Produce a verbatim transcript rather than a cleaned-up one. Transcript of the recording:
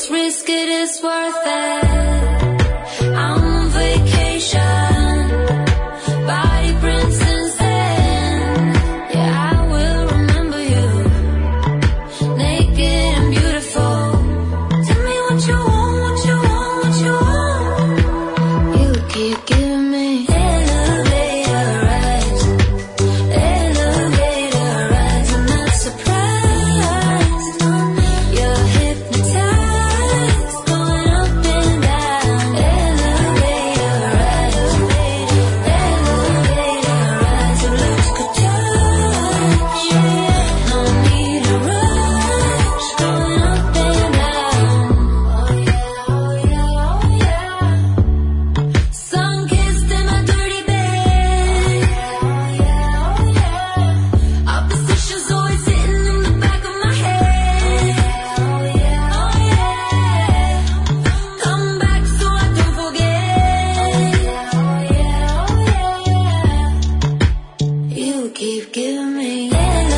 let's risk it, it's worth it. I'm on vacation, body prints and sand. Yeah, I will remember you, naked and beautiful. Tell me what you want, what you want, what you want. You keep giving me elevator rides, elevator rides. I'm not surprised, you're hypnotized, going up and down. Elevator rides, elevator rides. Your lips could touch, no need to rush, going up and down. Oh yeah, oh yeah, oh yeah. Sun-kissed in my dirty bed. Oh yeah, oh yeah. Opposition's always sitting in the back of my head. Oh yeah, oh yeah. Come back so I don't forget. Oh yeah, oh yeah. You keep giving me